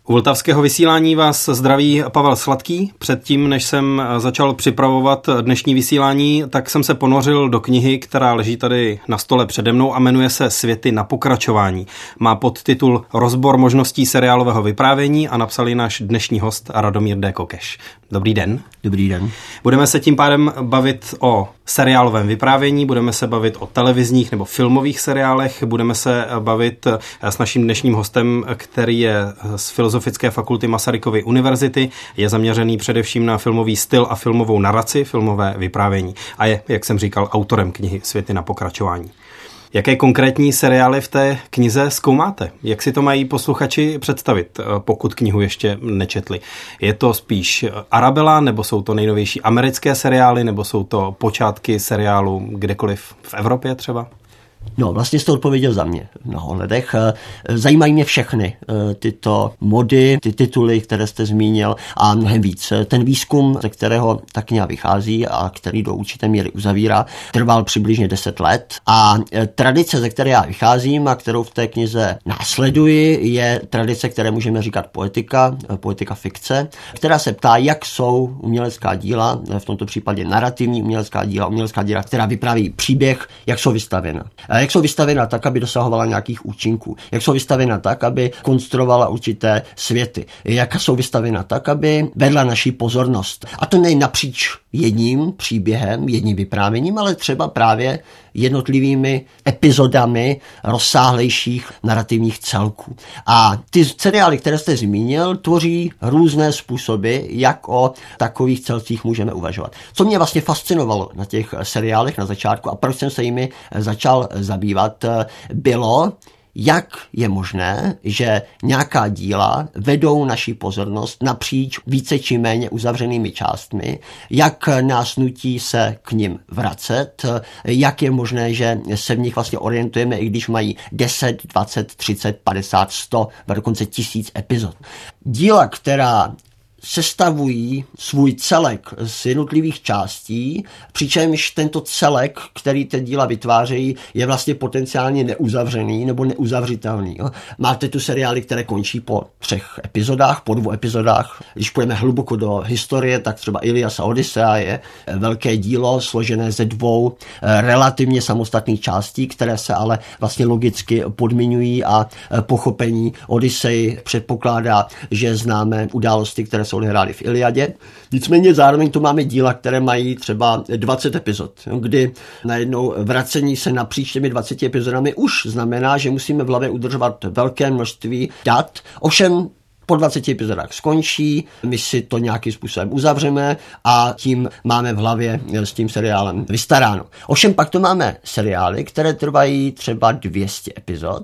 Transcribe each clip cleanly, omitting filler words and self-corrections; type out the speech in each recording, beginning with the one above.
U Vltavského vysílání vás zdraví Pavel Sladký. Předtím, než jsem začal připravovat dnešní vysílání, tak jsem se ponořil do knihy, která leží tady na stole přede mnou a jmenuje se Světy na pokračování. Má podtitul Rozbor možností seriálového vyprávění a napsal ji náš dnešní host Radomír D. Kokeš. Dobrý den. Dobrý den. Budeme se tím pádem bavit o seriálovém vyprávění, budeme se bavit o televizních nebo filmových seriálech, budeme se bavit s naším dnešním hostem, který je z Filozofické fakulty Masarykovy univerzity, je zaměřený především na filmový styl a filmovou naraci, filmové vyprávění a je, jak jsem říkal, autorem knihy Světy na pokračování. Jaké konkrétní seriály v té knize zkoumáte? Jak si to mají posluchači představit, pokud knihu ještě nečetli? Je to spíš Arabela, nebo jsou to nejnovější americké seriály, nebo jsou to počátky seriálu kdekoliv v Evropě třeba? No, vlastně jsi to odpověděl za mě v mnoha ohledech. Zajímají mě všechny tyto mody, ty tituly, které jste zmínil a mnohem víc. Ten výzkum, ze kterého ta kniha vychází a který do určité míry uzavírá, trval přibližně 10 let a tradice, ze které já vycházím a kterou v té knize následuji, je tradice, které můžeme říkat poetika fikce, která se ptá, jak jsou umělecká díla, v tomto případě narrativní umělecká díla, která vypráví příběh, jak jsou vystavěna. Jak jsou vystavěna tak, aby dosahovala nějakých účinků. Jak jsou vystavěna tak, aby konstruovala určité světy. Jak jsou vystavěna tak, aby vedla naši pozornost. A to nejen napříč jedním příběhem, jedním vyprávěním, ale třeba právě jednotlivými epizodami rozsáhlejších narrativních celků. A ty seriály, které jste zmínil, tvoří různé způsoby, jak o takových celcích můžeme uvažovat. Co mě vlastně fascinovalo na těch seriálech na začátku a proč jsem se jimi začal zabývat, bylo, jak je možné, že nějaká díla vedou naši pozornost napříč více či méně uzavřenými částmi, jak nás nutí se k nim vracet, jak je možné, že se v nich vlastně orientujeme, i když mají 10, 20, 30, 50, 100, dokonce 1000 epizod. Díla, která sestavují svůj celek z jednotlivých částí, přičemž tento celek, který ty díla vytvářejí, je vlastně potenciálně neuzavřený nebo neuzavřitelný. Máte tu seriály, které končí po 3 epizodách, po 2 epizodách. Když půjdeme hluboko do historie, tak třeba Ilias a Odyssea je velké dílo složené ze 2 relativně samostatných částí, které se ale vlastně logicky podmiňují a pochopení Odyssey předpokládá, že známe události, které se odehrály v Iliadě. Nicméně zároveň tu máme díla, které mají třeba 20 epizod, kdy najednou vracení se napříč těmi 20 epizodami už znamená, že musíme v hlavě udržovat velké množství dat. Ovšem po 20 epizodách skončí, my si to nějakým způsobem uzavřeme a tím máme v hlavě s tím seriálem vystaráno. Ovšem pak to máme seriály, které trvají třeba 200 epizod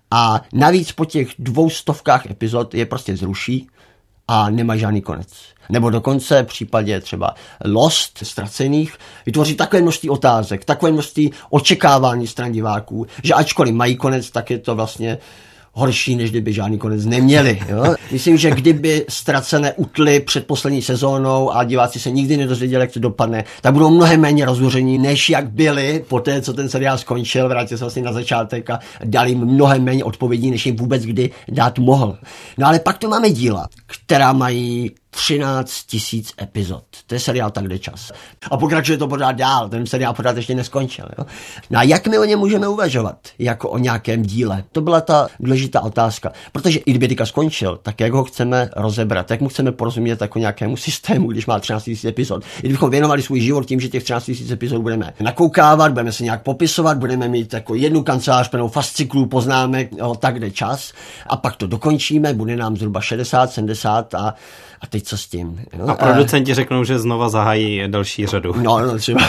a navíc po těch 200 epizod je prostě zruší a nemá žádný konec. Nebo dokonce v případě třeba Lost, Ztracených, vytvoří takové množství otázek, takové množství očekávání stran diváků, že ačkoliv mají konec, tak je to vlastně horší, než kdyby žádný konec neměli. Jo? Myslím, že kdyby Ztracené utli před poslední sezónou a diváci se nikdy nedozvěděli, jak to dopadne, tak budou mnohem méně rozhoření, než jak byli po té, co ten seriál skončil, vrátil se vlastně na začátek a dal jim mnohem méně odpovědí, než jim vůbec kdy dát mohl. No ale pak tu máme díla, která mají 13 000 epizod. To je seriál Tak jde čas. A pokračuje to pořád dál, ten seriál pořád ještě neskončil. Jo? No a jak my o něm můžeme uvažovat, jako o nějakém díle? To byla ta důležitá otázka. Protože i kdyby teďka skončil, tak jak ho chceme rozebrat, jak mu chceme porozumět jako nějakému systému, když má 13 000 epizod. I kdybychom věnovali svůj život tím, že těch 13 000 epizod budeme nakoukávat, budeme se nějak popisovat, budeme mít jako jednu kancelář plnou fasciklů poznámek, Tak jde čas a pak to dokončíme, bude nám zhruba 60, 70 a teď co s tím? No? A producenti řeknou, že znova zahájí další řadu. No třeba.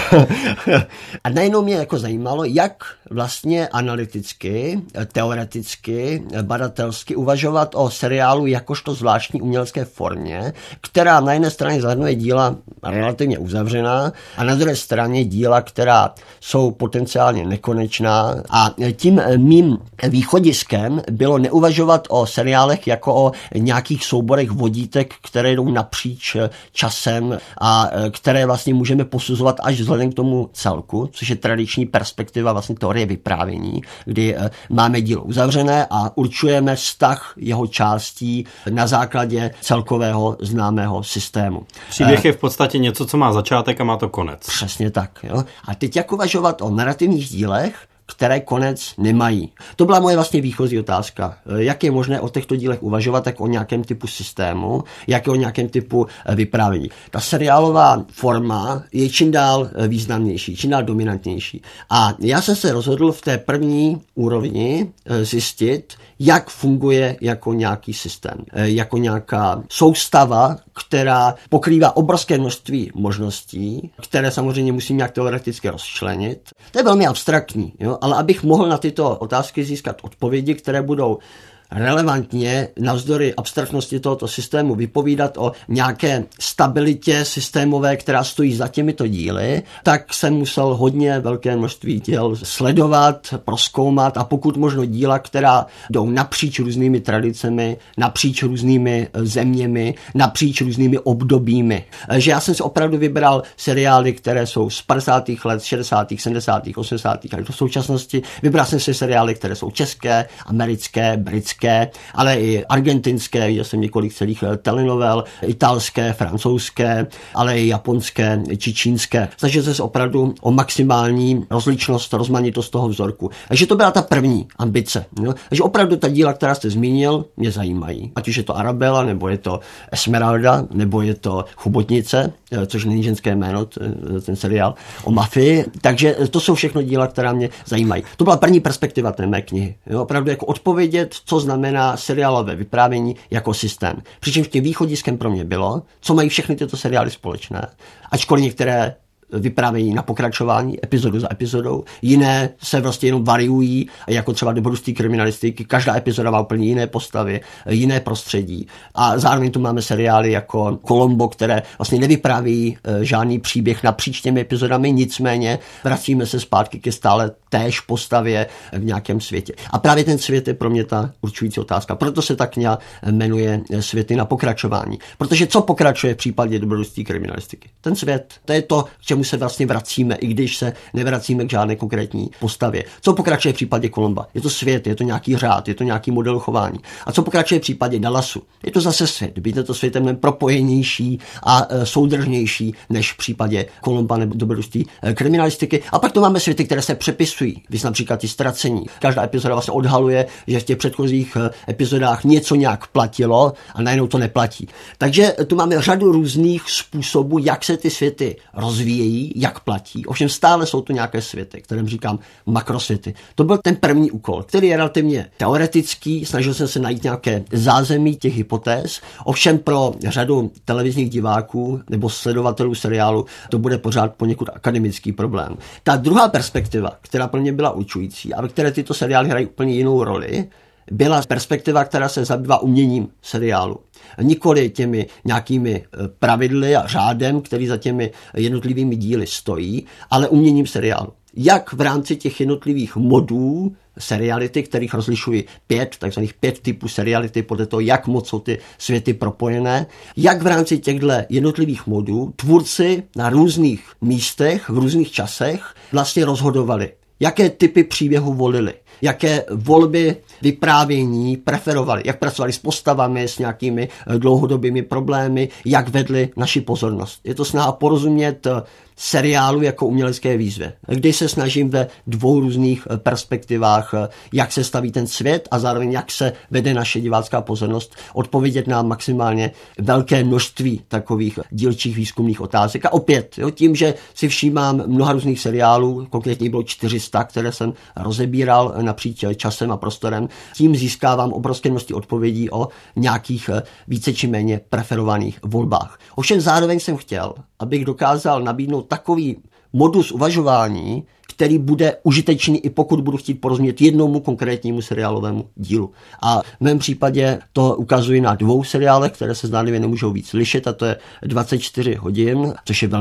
A najednou mě jako zajímalo, jak vlastně analyticky, teoreticky, badatelsky uvažovat o seriálu jakožto zvláštní umělecké formě, která na jedné straně zahrnuje díla relativně uzavřená a na druhé straně díla, která jsou potenciálně nekonečná. A tím mým východiskem bylo neuvažovat o seriálech jako o nějakých souborech vodítek, které jedou napříč časem a které vlastně můžeme posuzovat až vzhledem k tomu celku, což je tradiční perspektiva vlastně teorie vyprávění, kdy máme dílo uzavřené a určujeme vztah jeho částí na základě celkového známého systému. Příběh je v podstatě něco, co má začátek a má to konec. Přesně tak. Jo? A teď jak uvažovat o narrativních dílech, které konec nemají. To byla moje vlastně výchozí otázka. Jak je možné o těchto dílech uvažovat, tak o nějakém typu systému, jak je o nějakém typu vyprávění. Ta seriálová forma je čím dál významnější, čím dál dominantnější. A já jsem se rozhodl v té první úrovni zjistit, jak funguje jako nějaký systém, jako nějaká soustava, která pokrývá obrovské množství možností, které samozřejmě musím nějak teoreticky rozčlenit. To je velmi abstraktní, jo? Ale abych mohl na tyto otázky získat odpovědi, které budou relevantně navzdory abstraktnosti tohoto systému vypovídat o nějaké stabilitě systémové, která stojí za těmito díly, tak jsem musel hodně velké množství děl sledovat, prozkoumat a pokud možno díla, která jdou napříč různými tradicemi, napříč různými zeměmi, napříč různými obdobími. Že já jsem si opravdu vybral seriály, které jsou z 50. let, 60., 70., 80. až do současnosti. Vybral jsem si seriály, které jsou české, americké, britské, ale i argentinské, viděl jsem několik celých telenovel, italské, francouzské, ale i japonské či čínské. Snažil jsem se opravdu o maximální rozličnost, rozmanitost toho vzorku. Takže to byla ta první ambice. Jo? Takže opravdu ta díla, která jste zmínil, mě zajímají. Ať už je to Arabella, nebo je to Esmeralda, nebo je to Chobotnice, což není ženské jméno, ten seriál o mafii. Takže to jsou všechno díla, která mě zajímají. To byla první perspektiva té mé knihy. Jo? Opravdu jako odpovědět, co znamená seriálové vyprávění jako systém. Přičemž tím východiskem pro mě bylo, co mají všechny tyto seriály společné. Ačkoliv některé vyprávění na pokračování, epizodu za epizodou, jiné se vlastně jenom variují, jako třeba dobrodružství kriminalistiky, každá epizoda má úplně jiné postavy, jiné prostředí. A zároveň tu máme seriály jako Columbo, které vlastně nevypráví žádný příběh napříč těmi epizodami, nicméně vracíme se zpátky ke stále též postavě v nějakém světě. A právě ten svět je pro mě ta určující otázka. Proto se ta kniha jmenuje Světy na pokračování. Protože co pokračuje v případě dobrodružství kriminalistiky? Ten svět, to je to, k čemu se vlastně vracíme, i když se nevracíme k žádné konkrétní postavě. Co pokračuje v případě Columba? Je to svět, je to nějaký řád, je to nějaký model chování. A co pokračuje v případě Dallasu? Je to zase svět, být to světem mnohem propojenější a soudržnější než v případě Columba nebo dobrodružství kriminalistiky. A pak tu máme světy, které se přepisují, když například i Ztracení. Každá epizoda vlastně odhaluje, že v těch předchozích epizodách něco nějak platilo a najednou to neplatí. Takže tu máme řadu různých způsobů, jak se ty světy rozvíjejí, jak platí. Ovšem stále jsou tu nějaké světy, kterým říkám makrosvěty. To byl ten první úkol, který je relativně teoretický, snažil jsem se najít nějaké zázemí těch hypotéz. Ovšem pro řadu televizních diváků nebo sledovatelů seriálu to bude pořád poněkud akademický problém. Ta druhá perspektiva, která pro mě byla určující a ve které tyto seriály hrají úplně jinou roli, byla perspektiva, která se zabývá uměním seriálu. Nikoli těmi nějakými pravidly a řádem, který za těmi jednotlivými díly stojí, ale uměním seriálu. Jak v rámci těch jednotlivých modů seriality, kterých rozlišuji 5, takzvaných 5 typů seriality, podle toho, jak moc jsou ty světy propojené, jak v rámci těchto jednotlivých modů tvůrci na různých místech, v různých časech vlastně rozhodovali. Jaké typy příběhu volili, jaké volby vyprávění preferovali, jak pracovali s postavami, s nějakými dlouhodobými problémy, jak vedli naši pozornost. Je to snaha porozumět seriálu jako umělecké výzvě, kdy se snažím ve dvou různých perspektivách, jak se staví ten svět a zároveň jak se vede naše divácká pozornost, odpovědět na maximálně velké množství takových dílčích výzkumných otázek. A opět, tím, že si všímám mnoha různých seriálů, konkrétně bylo 400, které jsem rozebíral napříč časem a prostorem, tím získávám obrovské množství odpovědí o nějakých více či méně preferovaných volbách. Ovšem zároveň jsem chtěl, abych dokázal nabídnout takový modus uvažování, který bude užitečný, i pokud budu chtít porozumět jednomu konkrétnímu seriálovému dílu. A v mém případě to ukazuji na 2 seriálech, které se zdánlivě nemůžou víc lišit, a to je 24 hodin, což je velmi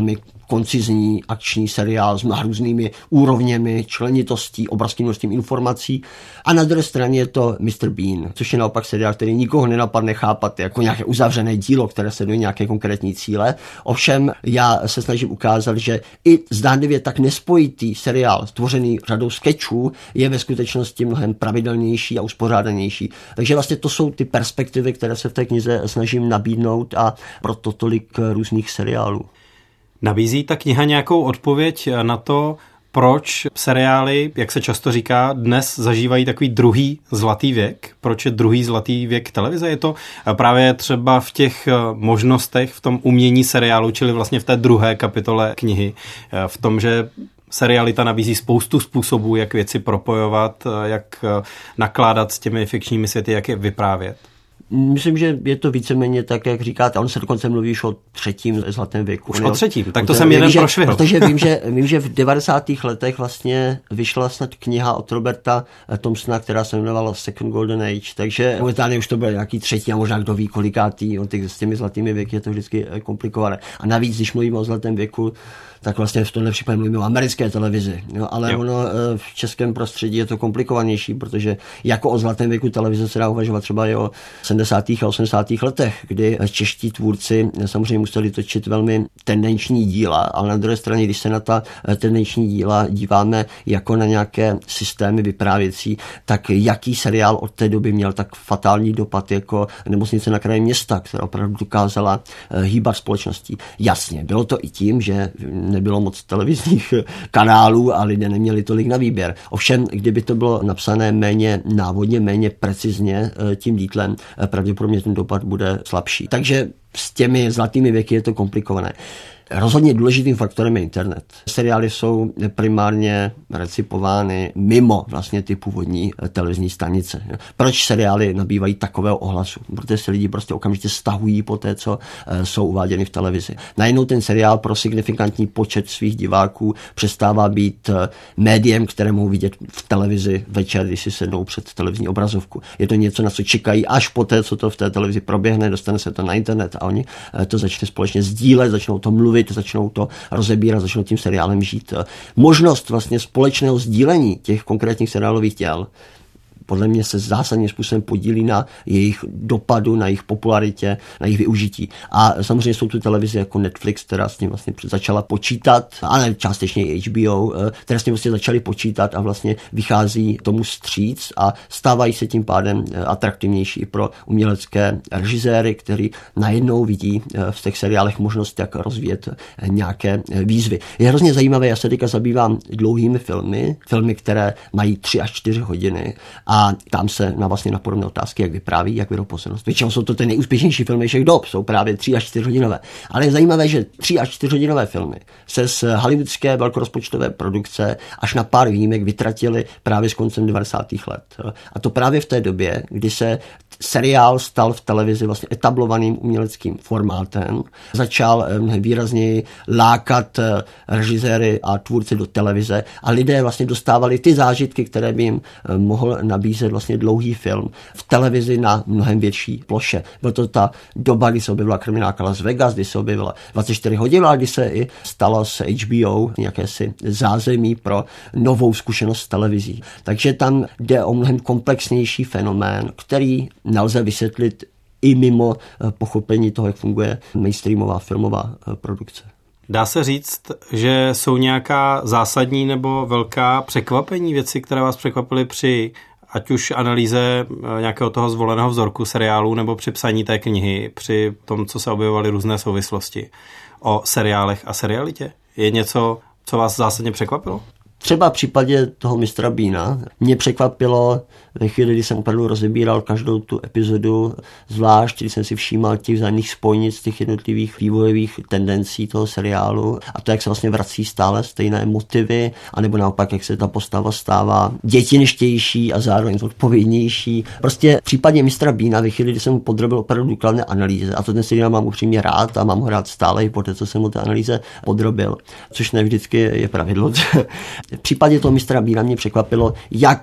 koncizní akční seriál s různými úrovněmi, členitostí, obrovským množstvím informací. A na druhé straně je to Mr. Bean, což je naopak seriál, který nikoho nenapadne chápat jako nějaké uzavřené dílo, které sleduje nějaké konkrétní cíle. Ovšem já se snažím ukázat, že i zdánlivě tak nespojitý seriál, stvořený řadou skečů, je ve skutečnosti mnohem pravidelnější a uspořádanější. Takže vlastně to jsou ty perspektivy, které se v té knize snažím nabídnout a proto tolik různých seriálů. Nabízí ta kniha nějakou odpověď na to, proč seriály, jak se často říká, dnes zažívají takový druhý zlatý věk? Proč je druhý zlatý věk televize? Je to právě třeba v těch možnostech, v tom umění seriálu, čili vlastně v té druhé kapitole knihy, v tom, že serialita nabízí spoustu způsobů, jak věci propojovat, jak nakládat s těmi fikčními světy, jak je vyprávět. Myslím, že je to víceméně tak, jak říkáte. On se dokonce mluví už o třetím zlatém věku. Už o třetím, tak to jsem jeden prošvihl. Protože vím, že v 90. letech vlastně vyšla snad kniha od Roberta Thompsona, která se jmenovala Second Golden Age, takže možná už to byl nějaký třetí a možná kdo ví kolikátý, s těmi zlatými věky je to vždycky komplikované. A navíc, když mluvíme o zlatém věku, tak vlastně v tomhle případě mluvíme o americké televizi. No, ale ono v českém prostředí je to komplikovanější, protože jako o zlatém věku televize se dá uvažovat třeba i o 70. a 80. letech, kdy čeští tvůrci samozřejmě museli točit velmi tendenční díla, ale na druhé straně, když se na ta tendenční díla díváme jako na nějaké systémy vyprávěcí, tak jaký seriál od té doby měl tak fatální dopad jako Nemocnice na kraji města, která opravdu dokázala hýbat společností. Jasně, bylo to i tím, že nebylo moc televizních kanálů a lidé neměli tolik na výběr. Ovšem, kdyby to bylo napsané méně návodně, méně precizně tím dítlem, pravděpodobně ten dopad bude slabší. Takže s těmi zlatými věky je to komplikované. Rozhodně důležitým faktorem je internet. Seriály jsou primárně recipovány mimo vlastně ty původní televizní stanice. Proč seriály nabývají takového ohlasu? Protože se lidi prostě okamžitě stahují po té, co jsou uváděny v televizi. Najednou ten seriál pro signifikantní počet svých diváků přestává být médiem, které mohou vidět v televizi večer, když si sednou před televizní obrazovku. Je to něco, na co čekají až po té, co to v té televizi proběhne, dostane se to na internet a oni to začne společně sdílet, začnou to mluvit, začnou to rozebírat, začnou tím seriálem žít. Možnost vlastně společného sdílení těch konkrétních seriálových děl podle mě se zásadním způsobem podílí na jejich dopadu, na jejich popularitě, na jejich využití. A samozřejmě jsou tu televize jako Netflix, která s tím vlastně začala počítat, ale částečně i HBO, které s tím vlastně začaly počítat a vlastně vychází tomu vstříc a stávají se tím pádem atraktivnější pro umělecké režiséry, kteří najednou vidí v těch seriálech možnost, jak rozvíjet nějaké výzvy. Je hrozně zajímavé, já se teďka zabývám dlouhými filmy, které mají 3 až 4 hodiny a tam se vlastně na podobné otázky, jak vypráví, jak vedou pozornost. Většinou jsou to ty nejúspěšnější filmy všech dob, jsou právě 3 až 4 hodinové. Ale je zajímavé, že 3 až 4 hodinové filmy se z hollywoodské velkorozpočtové produkce až na pár výjimek vytratily právě s koncem 90. let. A to právě v té době, kdy se seriál stal v televizi vlastně etablovaným uměleckým formátem, začal výrazněji lákat režiséry a tvůrce do televize a lidé vlastně dostávali ty zážitky, které by jim mohl nabízet vlastně dlouhý film v televizi na mnohem větší ploše. Byla to ta doba, kdy se objevila Kriminálka Las Vegas, kdy se objevila 24 hodin, a kdy se i stalo s HBO jakési zázemí pro novou zkušenost s televizí. Takže tam jde o mnohem komplexnější fenomén, který nelze vysvětlit i mimo pochopení toho, jak funguje mainstreamová filmová produkce. Dá se říct, že jsou nějaká zásadní nebo velká překvapení, věci, které vás překvapily při ať už analýze nějakého toho zvoleného vzorku seriálu nebo při psaní té knihy, při tom, co se objevovaly různé souvislosti o seriálech a serialitě? Je něco, co vás zásadně překvapilo? Třeba v případě toho Mr. Beana mě překvapilo ve chvíli, kdy jsem opravdu rozebíral každou tu epizodu, zvlášť, když jsem si všímal těch vzájemných spojnic, těch jednotlivých vývojových tendencí toho seriálu a to, jak se vlastně vrací stále stejné motivy, anebo naopak, jak se ta postava stává dětinštější a zároveň odpovědnější. Prostě v případě Mr. Beana ve chvíli, kdy jsem mu podrobil opravdu důkladné analýze, a to ten seriál mám upřímně rád a mám ho rád stále i po té, co jsem mu té analýze podrobil, což ne vždycky je pravidlo. V případě toho Mr. Beana mě překvapilo, jak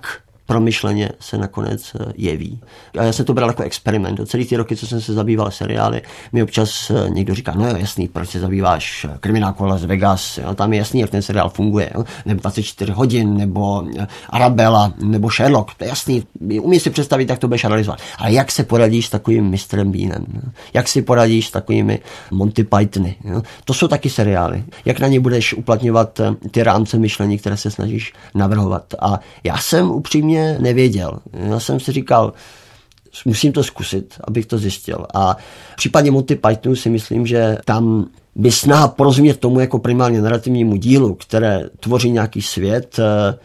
promyšleně se nakonec jeví. A já jsem to bral jako experiment. Celý ty roky, co jsem se zabýval seriály, mi občas někdo říká, no jo, jasný, proč se zabýváš Kriminálkou Las Vegas, jo? Tam je jasný, jak ten seriál funguje, jo? Nebo 24 hodin, nebo Arabella, nebo Sherlock, to je jasný, umí si představit, jak to budeš analyzovat. Ale jak se poradíš s takovým Mistrem Beanem? Jo? Jak si poradíš s takovými Monty Pythony? Jo? To jsou taky seriály. Jak na ně budeš uplatňovat ty rámce myšlení, které se snažíš navrhovat? A já jsem upřímně nevěděl. Já jsem si říkal, musím to zkusit, abych to zjistil. A v případě Monty Pythonu si myslím, že tam by snaha porozumět tomu jako primárně narrativnímu dílu, které tvoří nějaký svět,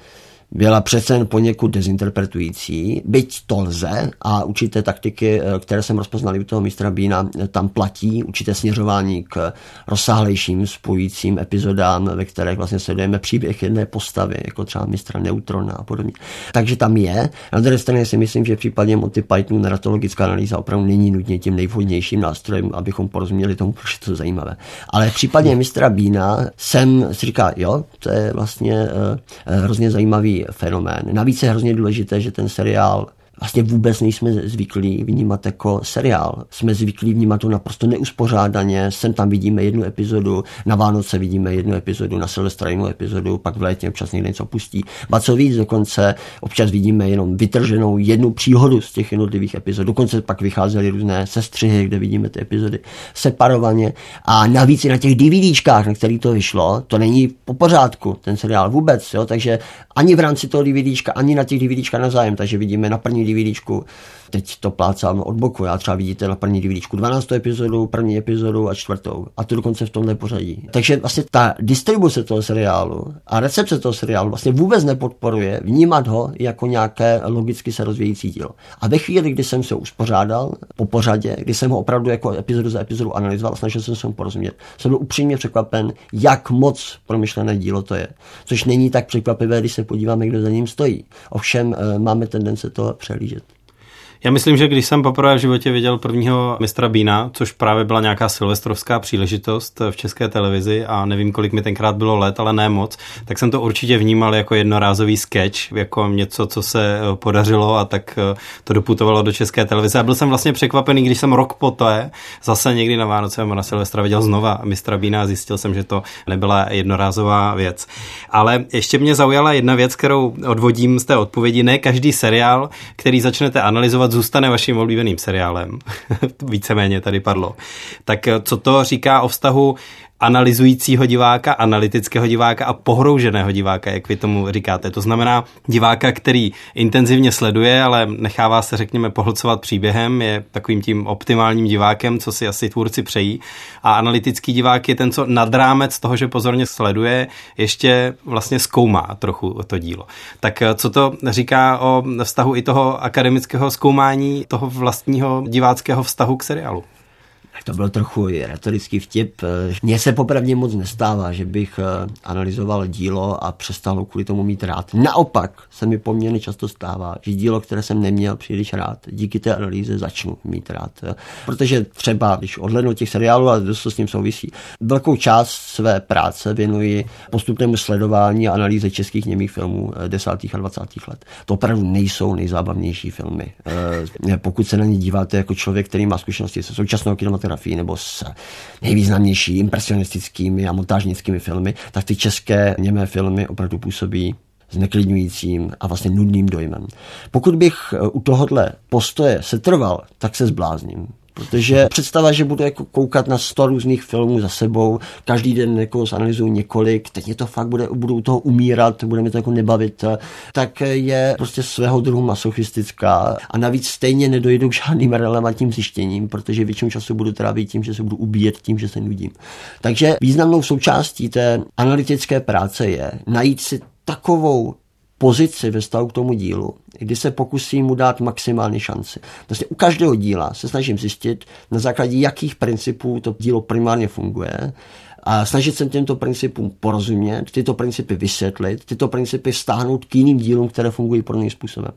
byla přece jen poněkud dezinterpretující, byť to lze a určité taktiky, které jsem rozpoznal u toho Mistra Beana, tam platí, určité směřování k rozsáhlejším spojujícím epizodám, ve kterých vlastně sledujeme příběh jedné postavy, jako třeba Mistra Neutrona a podobně. Takže tam je. Na druhé straně si myslím, že v případě Monty Pythonu narratologická analýza opravdu není nutně tím nejvhodnějším nástrojem, abychom porozuměli tomu, proč je to zajímavé. Ale v případě Mistra Beana jsem si říkal, jo, to je vlastně hrozně zajímavý fenomén. Navíc je hrozně důležité, že ten seriál vlastně vůbec nejsme zvyklí vnímat jako seriál. Jsme zvyklí vnímat to naprosto neuspořádaně. Sem tam vidíme jednu epizodu, na Vánoce vidíme jednu epizodu, na Silvestra jinou epizodu, pak v létě občas někde něco pustí. Ba co víc, dokonce občas vidíme jenom vytrženou jednu příhodu z těch jednotlivých epizod. Dokonce pak vycházely různé sestřihy, kde vidíme ty epizody separovaně. A navíc i na těch DVDčkách, na kterých to vyšlo, to není po pořádku, ten seriál vůbec. Jo? Takže ani v rámci toho DVDčka, ani na těch DVDčka navzájem. Takže vidíme na první DVDčku, teď to plácám od boku, já třeba vidíte na první DVDčku 12. epizodu, první epizodu a 4. A to dokonce v tomhle pořadí. Takže vlastně ta distribuce toho seriálu a recepce toho seriálu vlastně vůbec nepodporuje vnímat ho jako nějaké logicky se rozvíjející dílo. A ve chvíli, kdy jsem se uspořádal po pořadě, kdy jsem ho opravdu jako epizodu za epizodu analyzoval, snažil jsem se mu porozumět, jsem byl upřímně překvapen, jak moc promyšlené dílo to je. Což není tak překvapivé, když se podíváme, kdo za ním stojí. Ovšem máme tendence to přehlížet. Já myslím, že když jsem poprvé v životě viděl prvního Mistra Beana, což právě byla nějaká silvestrovská příležitost v České televizi a nevím, kolik mi tenkrát bylo let, ale ne moc, tak jsem to určitě vnímal jako jednorázový sketch, jako něco, co se podařilo a tak to doputovalo do České televize. A byl jsem vlastně překvapený, když jsem rok poté zase někdy na Vánoce na Silvestra viděl znova Mistra Beana a zjistil jsem, že to nebyla jednorázová věc. Ale ještě mě zaujala jedna věc, kterou odvodím z té odpovědi. Ne každý seriál, který začnete analyzovat, zůstane vaším oblíbeným seriálem. Víceméně tady padlo. Tak co to říká o vztahu analyzujícího diváka, analytického diváka a pohrouženého diváka, jak vy tomu říkáte. To znamená diváka, který intenzivně sleduje, ale nechává se, řekněme, pohlcovat příběhem, je takovým tím optimálním divákem, co si asi tvůrci přejí. A analytický divák je ten, co nad rámec toho, že pozorně sleduje, ještě vlastně zkoumá trochu to dílo. Tak co to říká o vztahu i toho akademického zkoumání, toho vlastního diváckého vztahu k seriálu? To byl trochu retorický vtip. Mně se popravdě moc nestává, že bych analyzoval dílo a přestal ho kvůli tomu mít rád. Naopak se mi poměrně často stává, že dílo, které jsem neměl příliš rád, díky té analýze začnu mít rád. Protože třeba, když odhlédnu těch seriálů, a dost to s ním souvisí, velkou část své práce věnuji postupnému sledování a analýze českých němých filmů 10. a 20. let. To opravdu nejsou nejzábavnější filmy. Pokud se na ně díváte jako člověk, který má zkušenosti se současnou kinematografii nebo s nejvýznamnější impresionistickými a montážnickými filmy, tak ty české němé filmy opravdu působí zneklidňujícím a vlastně nudným dojmem. Pokud bych u tohohle postoje setrval, tak se zblázním. Protože představa, že budu jako koukat na 100 různých filmů za sebou, každý den jako zanalyzuju několik, teď mě to fakt budu u toho umírat, bude mi to jako nebavit, tak je prostě svého druhu masochistická a navíc stejně nedojdu k žádným relevantním zjištěním, protože většinu času budu trávit tím, že se budu ubíjet tím, že se nudím. Takže významnou součástí té analytické práce je najít si takovou pozici ve vztahu k tomu dílu, kdy se pokusím mu dát maximální šanci. Vlastně u každého díla se snažím zjistit, na základě jakých principů to dílo primárně funguje a snažit se těmto principům porozumět, tyto principy vysvětlit, tyto principy vztáhnout k jiným dílům, které fungují podobným způsobem.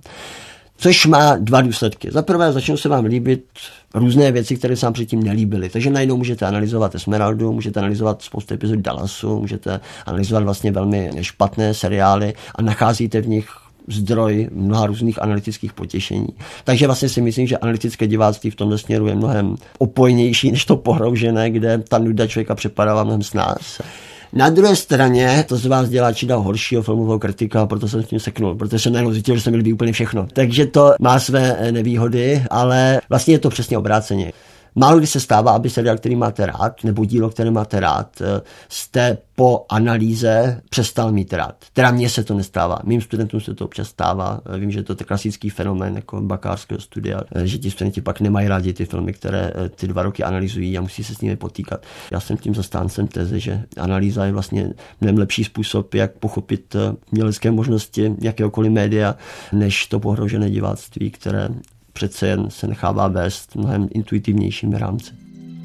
Což má dva důsledky. Za prvé začnou se vám líbit různé věci, které se vám předtím nelíbily. Takže najednou můžete analyzovat Esmeraldu, můžete analyzovat spoustu epizod Dallasu, můžete analyzovat vlastně velmi špatné seriály a nacházíte v nich zdroj mnoha různých analytických potěšení. Takže vlastně si myslím, že analytické diváctví v tomto směru je mnohem opojnější než to pohroužené, kde ta nuda člověka přepadává mnohem s nás. Na druhé straně to z vás dělá či dál horšího filmového kritika, proto jsem s tím seknul, protože jsem najednou zjistil, že se mi líbí úplně všechno. Takže to má své nevýhody, ale vlastně je to přesně obráceně. Málo kdy se stává, aby seriál, který máte rád, nebo dílo, které máte rád, jste po analýze přestal mít rád. Teda mně se to nestává. Mým studentům se to občas stává. Vím, že to je klasický fenomén jako bakalářského studia, že ti studenti pak nemají rádi ty filmy, které ty 2 roky analyzují a musí se s nimi potýkat. Já jsem tím zastáncem teze, že analýza je vlastně mnohem lepší způsob, jak pochopit umělecké možnosti jakéhokoliv média, než to pohrožené diváctví, které přece jen se nechává vést mnohem intuitivnějšími rámci.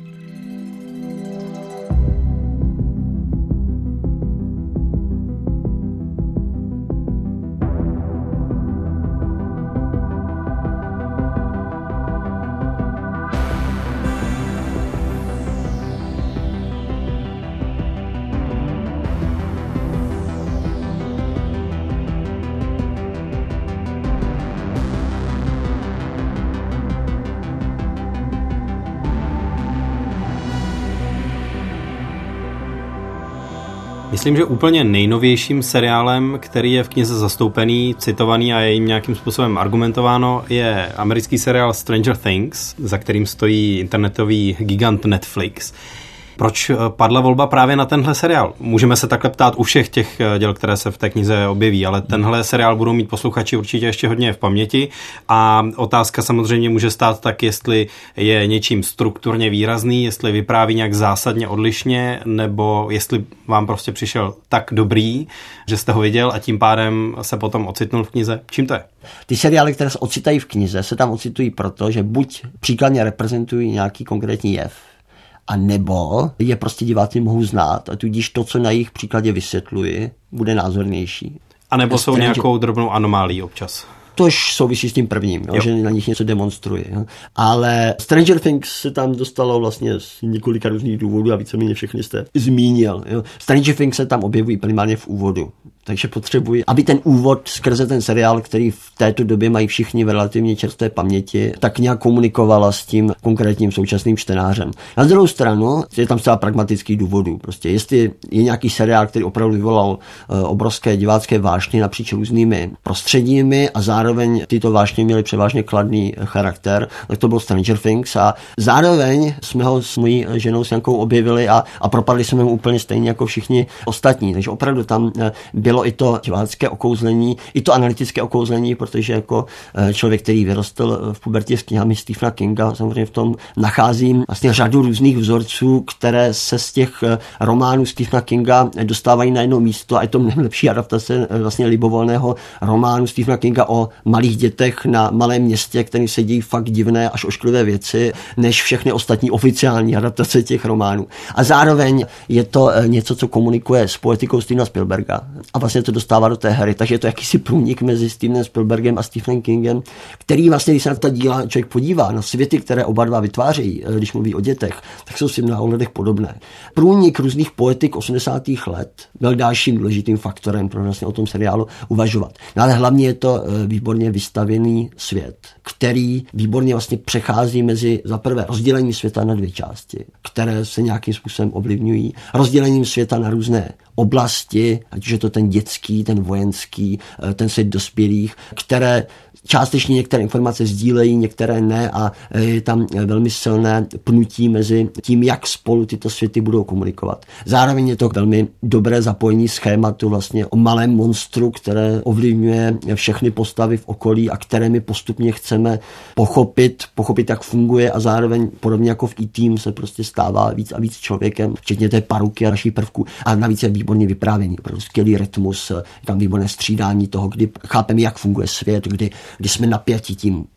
Myslím, že úplně nejnovějším seriálem, který je v knize zastoupený, citovaný a je jim nějakým způsobem argumentováno, je americký seriál Stranger Things, za kterým stojí internetový gigant Netflix. Proč padla volba právě na tenhle seriál? Můžeme se takhle ptát u všech těch děl, které se v té knize objeví, ale tenhle seriál budou mít posluchači určitě ještě hodně v paměti a otázka samozřejmě může stát tak, jestli je něčím strukturně výrazný, jestli vypráví nějak zásadně odlišně, nebo jestli vám prostě přišel tak dobrý, že jste ho viděl a tím pádem se potom ocitnul v knize. Čím to je? Ty seriály, které se ocitají v knize, se tam ocitují proto, že buď příkladně reprezentují nějaký konkrétní jev, a nebo je prostě diváci mohou znát a tudíž to, co na jejich příkladě vysvětluji, bude názornější. A nebo jsou nějakou drobnou anomálí občas. Tož souvisí s tím prvním, že na nich něco demonstruje. Jo. Ale Stranger Things se tam dostalo vlastně z několika různých důvodů a víceméně všechny jste zmínil. Jo. Stranger Things se tam objevují primárně v úvodu. Takže potřebuji, aby ten úvod skrze ten seriál, který v této době mají všichni v relativně čerstvé paměti, tak nějak komunikovala s tím konkrétním současným čtenářem. Na druhou stranu je tam zcela pragmatický důvodů. Prostě jestli je nějaký seriál, který opravdu vyvolal obrovské divácké vášně napříč různými prostředími a zároveň tyto vášně měly převážně kladný charakter, tak to byl Stranger Things a zároveň jsme ho s mojí ženou s Jankou objevili a propadli jsme mu úplně stejně jako všichni ostatní. Takže opravdu tam bylo i to divácké okouzlení, i to analytické okouzlení, protože jako člověk, který vyrostl v pubertě s knihami Stephena Kinga, samozřejmě v tom nacházím vlastně řadu různých vzorců, které se z těch románů Stephena Kinga dostávají na jedno místo a je to mnohem lepší adaptace vlastně libovolného románu Stephena Kinga o malých dětech na malém městě, který se dějí fakt divné až ošklivé věci, než všechny ostatní oficiální adaptace těch románů. A zároveň je to něco, co komunikuje s poetikou Stevena Spielberga. A vlastně to dostává do té hry, takže je to jakýsi průnik mezi Stevenem Spielbergem a Stephenem Kingem, který vlastně, když se na ta díla člověk podívá, na světy, které oba dva vytvářejí, když mluví o dětech, tak jsou si v mnoha ohledech podobné. Průnik různých poetik 80. let byl dalším důležitým faktorem pro vlastně o tom seriálu uvažovat. No ale hlavně je to výborně vystavěný svět, který výborně vlastně přechází mezi za prvé rozdělením světa na 2 části, které se nějakým způsobem ovlivňují, rozdělením světa na různé oblasti, ať už je to ten dětský, ten vojenský, ten svět dospělých, které částečně některé informace sdílejí, některé ne a je tam velmi silné pnutí mezi tím, jak spolu tyto světy budou komunikovat. Zároveň je to velmi dobré zapojení schématu vlastně o malém monstru, které ovlivňuje všechny postavy v okolí a které my postupně chceme pochopit, jak funguje a zároveň podobně jako v E-Team se prostě stává víc a víc člověkem, včetně té paruky a dalších prvků a navíc je výborně vyprávěný, opravdu skvělý rytmus, tam výborné střídání toho, kdy chápeme, jak funguje svět, kdy jsme napjati tím,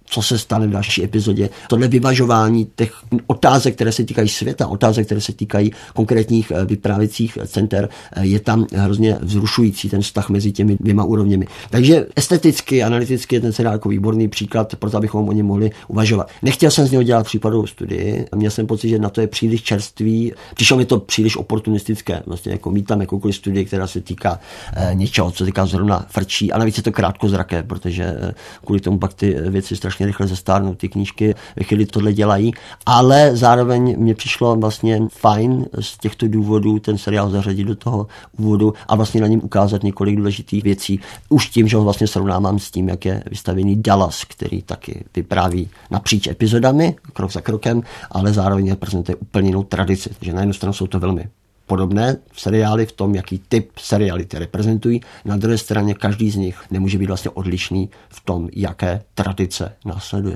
co se stane v další epizodě. Tohle vyvažování těch otázek, které se týkají světa, otázek, které se týkají konkrétních vyprávěcích center, je tam hrozně vzrušující ten vztah mezi těmi dvěma úrovněmi. Takže esteticky, analyticky je ten seriál jako výborný příklad, proto abychom o něm mohli uvažovat. Nechtěl jsem z něho dělat případovou studii, měl jsem pocit, že na to je příliš čerstvý, přišlo mi to příliš oportunistické, vlastně jako mít tam jakoukoliv studii, která se týká něčeho, co týká zrovna frčí, a navíc je to krátkozraké, protože kvůli tomu pak ty věci strašně rychle zestárnou, ty knížky ve chvíli tohle dělají, ale zároveň mě přišlo vlastně fajn z těchto důvodů ten seriál zařadit do toho úvodu a vlastně na něm ukázat několik důležitých věcí. Už tím, že ho vlastně srovnávám s tím, jak je vystavený Dallas, který taky vypráví napříč epizodami, krok za krokem, ale zároveň prezentuje úplně jinou tradici. Takže na jednu stranu jsou to velmi podobné seriály v tom, jaký typ seriality reprezentují. Na druhé straně každý z nich nemůže být vlastně odlišný v tom, jaké tradice následuje.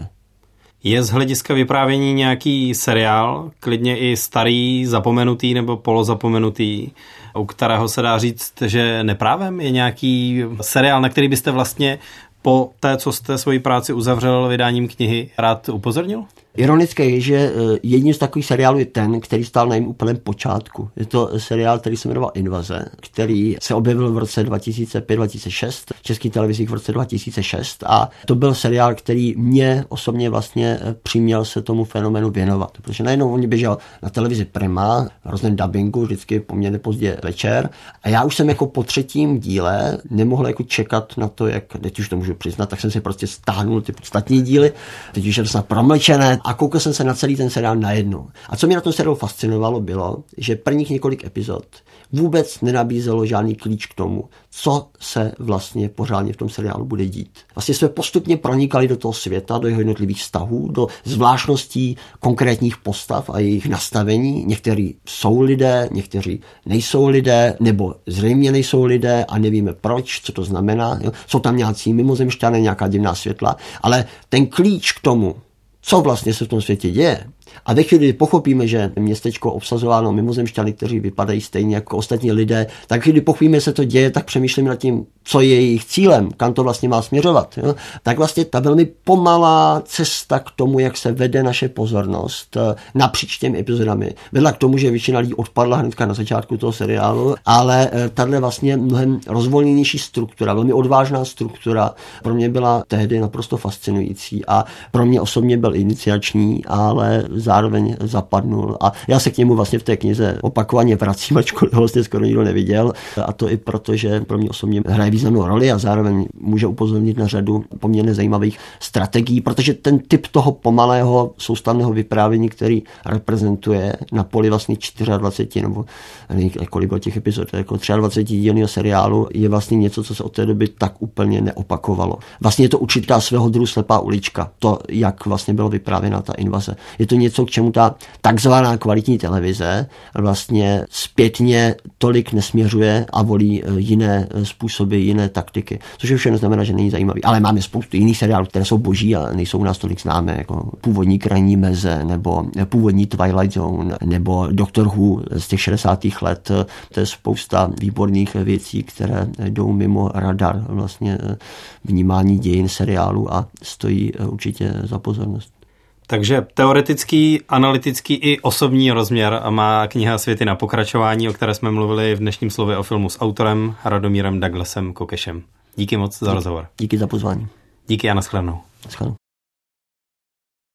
Je z hlediska vyprávění nějaký seriál, klidně i starý, zapomenutý nebo polozapomenutý, u kterého se dá říct, že neprávem je nějaký seriál, na který byste vlastně po té, co jste svoji práci uzavřel vydáním knihy, rád upozornil? Ironické je, že jedním z takových seriálů je ten, který stál na jejím úplném počátku. Je to seriál, který se jmenoval Invaze, který se objevil v roce 2005-2006, v českých televizích v roce 2006, a to byl seriál, který mě osobně vlastně přiměl se tomu fenoménu věnovat. Protože najednou on běžel na televizi Prima, v různém dabingu, vždycky poměrně pozdě večer, a já už jsem jako po třetím díle nemohl jako čekat na to, jak, teď už to můžu přiznat, tak jsem si prostě stáhnul ty ostatní díly, teď už je to snad promlčené, a koukal jsem se na celý ten seriál najednou. A co mě na tom seriálu fascinovalo, bylo, že prvních několik epizod vůbec nenabízelo žádný klíč k tomu, co se vlastně pořádně v tom seriálu bude dít. Vlastně jsme postupně pronikali do toho světa, do jeho jednotlivých vztahů, do zvláštností konkrétních postav a jejich nastavení. Někteří jsou lidé, někteří nejsou lidé, nebo zřejmě nejsou lidé a nevíme proč, co to znamená. Jo? Jsou tam nějací mimozemšťané, nějaká divná světla, ale ten klíč k tomu, co vlastně se v tom světě děje. A ve chvíli, kdy pochopíme, že městečko obsazováno mimozemšťany, kteří vypadají stejně jako ostatní lidé, tak když pochopíme, se to děje, tak přemýšlíme nad tím, co je jejich cílem, kam to vlastně má směřovat. Jo? Tak vlastně ta velmi pomalá cesta k tomu, jak se vede naše pozornost napříč těmi epizodami, vedla k tomu, že většina lidí odpadla hnedka na začátku toho seriálu, ale tahle vlastně mnohem rozvolněnější struktura, velmi odvážná struktura pro mě byla tehdy naprosto fascinující a pro mě osobně byl iniciační, ale zároveň zapadnul. A já se k němu vlastně v té knize opakovaně vracím, ačkoliv ho vlastně skoro nikdo neviděl. A to i proto, že pro mě osobně hraje významnou roli a zároveň může upozornit na řadu poměrně zajímavých strategií, protože ten typ toho pomalého soustavného vyprávění, který reprezentuje na poli vlastně 24 nebo kolik bylo těch epizod, jako 23 dílného seriálu, je vlastně něco, co se od té doby tak úplně neopakovalo. Vlastně je to určitá svého druhu slepá ulička, to, jak vlastně bylo vyprávěna ta invaze. Je to něco, k čemu ta takzvaná kvalitní televize vlastně zpětně tolik nesměřuje a volí jiné způsoby, jiné taktiky. Což je všechno znamená, že není zajímavý. Ale máme spoustu jiných seriálů, které jsou boží a nejsou u nás tolik známé, jako Původní krajní meze, nebo Původní Twilight Zone, nebo Doctor Who z těch 60. let. To je spousta výborných věcí, které jdou mimo radar vlastně vnímání dějin seriálu a stojí určitě za pozornost. Takže teoretický, analytický i osobní rozměr má kniha Světy na pokračování, o které jsme mluvili v dnešním Slově o filmu s autorem Radomírem Douglasem Kokešem. Díky moc za rozhovor. Díky za pozvání. Díky a nashledanou. Nashledanou.